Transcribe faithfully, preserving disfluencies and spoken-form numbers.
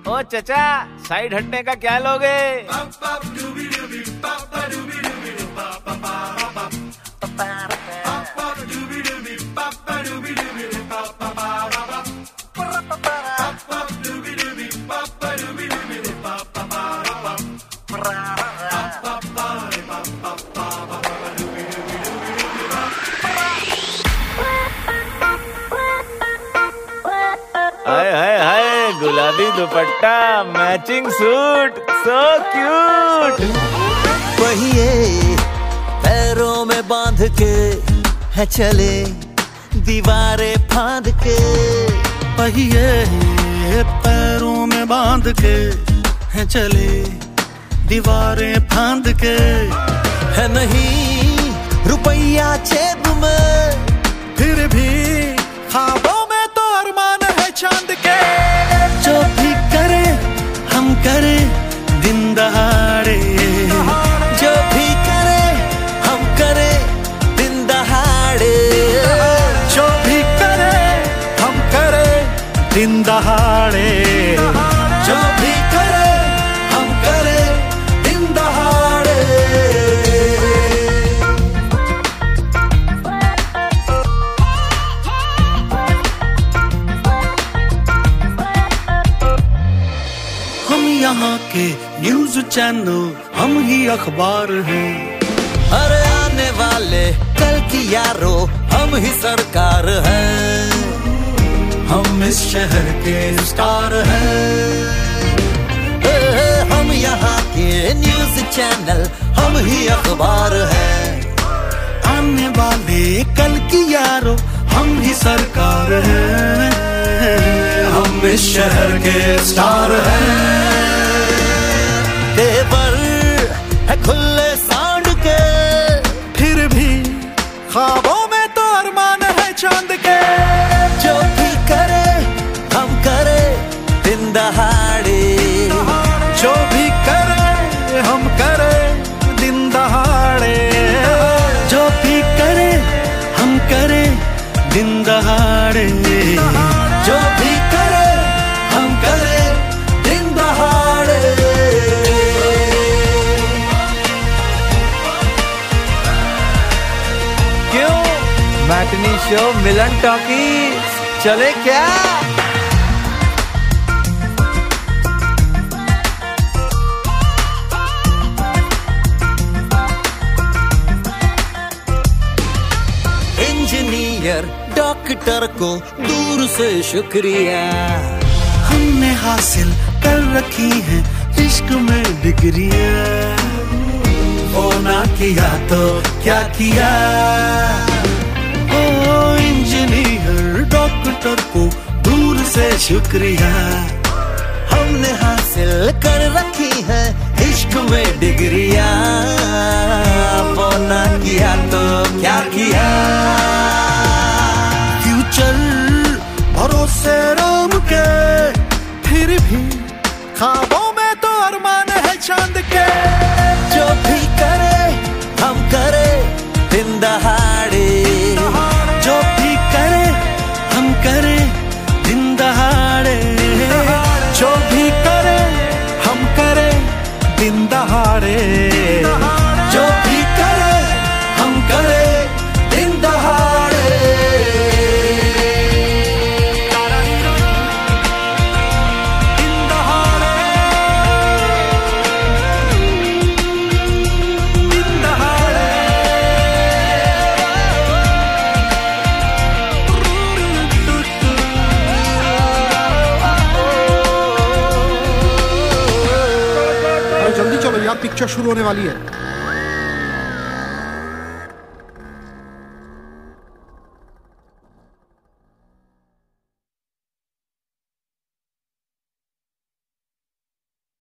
ओ चचा, साइड हटने का क्या लोगे? हाय हाय हाय, गुलाबी दुपट्टा, मैचिंग सूट, सो क्यूट। पहिए पैरों में बांध के है चले दीवारें फांद के। पहिए पैरों में बांध के है चले दीवारें फांद के। है नहीं रुपया जेब में, फिर भी ख्वाबों में तो अरमान है चांद के। जो भी करे हम करे दिन दहाड़े, जो भी करे हम करे दिन दहाड़े। जो भी करे हम करे दिन दहाड़े, जो भी करे हम करे दिन दहाड़े। हम यहाँ के न्यूज चैनल, हम ही अखबार हैं। अरे आने वाले कल की यारो हम ही सरकार हैं। हम इस शहर के स्टार हैं। हम यहाँ के न्यूज चैनल, हम ही अखबार हैं। आने वाले कल की यारो हम ही सरकार हैं। हम इस शहर के स्टार हैं। तेवर है खुले सांड के, फिर भी ख्वाबों में तो अरमान है चांद के। जो भी करे हम करे दिन दहाड़े। जो भी करे हम करे दिन दहाड़े। जो भी करे हम करे दिन दहाड़े। जो भी करे हम करे दिन दहाड़े। क्यों, मैटनी शो मिलन टॉकी चले क्या? इंजीनियर डॉक्टर को दूर से शुक्रिया। हमने हासिल कर रखी है इश्क में डिग्रियां। वो ना किया तो क्या किया। ओ इंजीनियर डॉक्टर को दूर से शुक्रिया। हमने हासिल कर रखी है इश्क में डिग्रियां। वो ना किया तो क्या किया। फ्यूचर भरोसे राम के, फिर भी ख्वाबों में तो अरमान है चांद के। जो भी करे हम करे दिन दहाड़े। जो भी करे हम करे दिन दहाड़े। जो भी करे हम करे दिन दहाड़े। जो भी करे हम करे दिन दहाड़े। जल्दी चलो यार, पिक्चर शुरू होने वाली है।